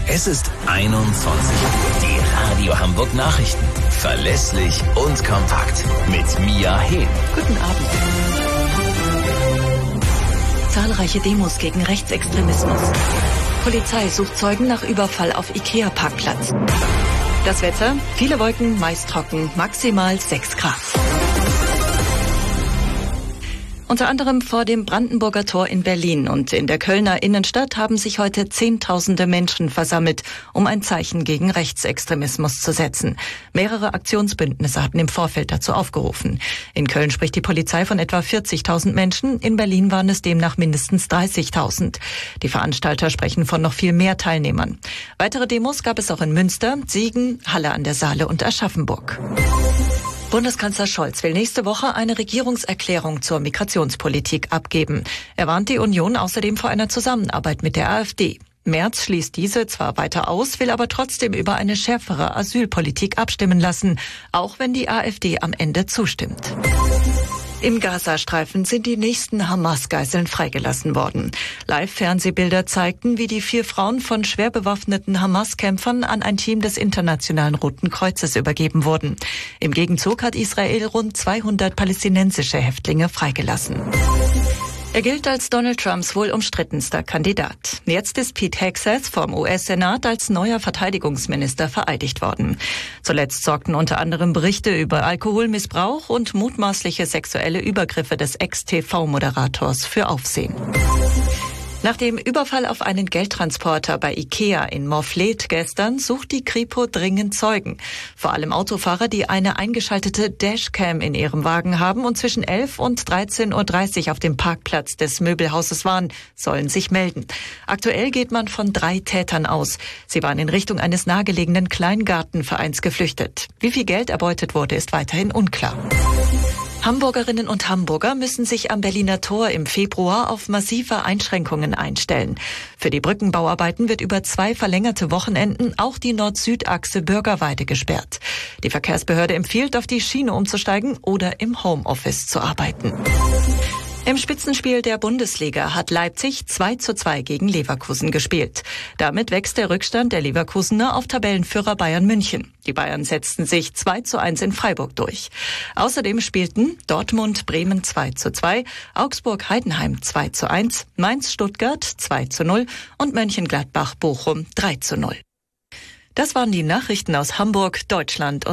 Es ist 21 Uhr. Die Radio Hamburg Nachrichten. Verlässlich und kompakt. Mit Mia Hehn. Guten Abend. Zahlreiche Demos gegen Rechtsextremismus. Polizei sucht Zeugen nach Überfall auf IKEA-Parkplatz. Das Wetter, viele Wolken, meist trocken, maximal 6 Grad. Unter anderem vor dem Brandenburger Tor in Berlin und in der Kölner Innenstadt haben sich heute Zehntausende Menschen versammelt, um ein Zeichen gegen Rechtsextremismus zu setzen. Mehrere Aktionsbündnisse hatten im Vorfeld dazu aufgerufen. In Köln spricht die Polizei von etwa 40.000 Menschen, in Berlin waren es demnach mindestens 30.000. Die Veranstalter sprechen von noch viel mehr Teilnehmern. Weitere Demos gab es auch in Münster, Siegen, Halle an der Saale und Aschaffenburg. Bundeskanzler Scholz will nächste Woche eine Regierungserklärung zur Migrationspolitik abgeben. Er warnt die Union außerdem vor einer Zusammenarbeit mit der AfD. Merz schließt diese zwar weiter aus, will aber trotzdem über eine schärfere Asylpolitik abstimmen lassen, auch wenn die AfD am Ende zustimmt. Im Gazastreifen sind die nächsten Hamas-Geiseln freigelassen worden. Live-Fernsehbilder zeigten, wie die 4 Frauen von schwer bewaffneten Hamas-Kämpfern an ein Team des Internationalen Roten Kreuzes übergeben wurden. Im Gegenzug hat Israel rund 200 palästinensische Häftlinge freigelassen. Er gilt als Donald Trumps wohl umstrittenster Kandidat. Jetzt ist Pete Hegseth vom US-Senat als neuer Verteidigungsminister vereidigt worden. Zuletzt sorgten unter anderem Berichte über Alkoholmissbrauch und mutmaßliche sexuelle Übergriffe des Ex-TV-Moderators für Aufsehen. Nach dem Überfall auf einen Geldtransporter bei IKEA in Morfleet gestern sucht die Kripo dringend Zeugen. Vor allem Autofahrer, die eine eingeschaltete Dashcam in ihrem Wagen haben und zwischen 11 und 13.30 Uhr auf dem Parkplatz des Möbelhauses waren, sollen sich melden. Aktuell geht man von 3 Tätern aus. Sie waren in Richtung eines nahegelegenen Kleingartenvereins geflüchtet. Wie viel Geld erbeutet wurde, ist weiterhin unklar. Hamburgerinnen und Hamburger müssen sich am Berliner Tor im Februar auf massive Einschränkungen einstellen. Für die Brückenbauarbeiten wird über 2 verlängerte Wochenenden auch die Nord-Süd-Achse Bürgerweide gesperrt. Die Verkehrsbehörde empfiehlt, auf die Schiene umzusteigen oder im Homeoffice zu arbeiten. Im Spitzenspiel der Bundesliga hat Leipzig 2:2 gegen Leverkusen gespielt. Damit wächst der Rückstand der Leverkusener auf Tabellenführer Bayern München. Die Bayern setzten sich 2:1 in Freiburg durch. Außerdem spielten Dortmund Bremen 2:2, Augsburg Heidenheim 2:1, Mainz Stuttgart 2:0 und Mönchengladbach Bochum 3:0. Das waren die Nachrichten aus Hamburg, Deutschland und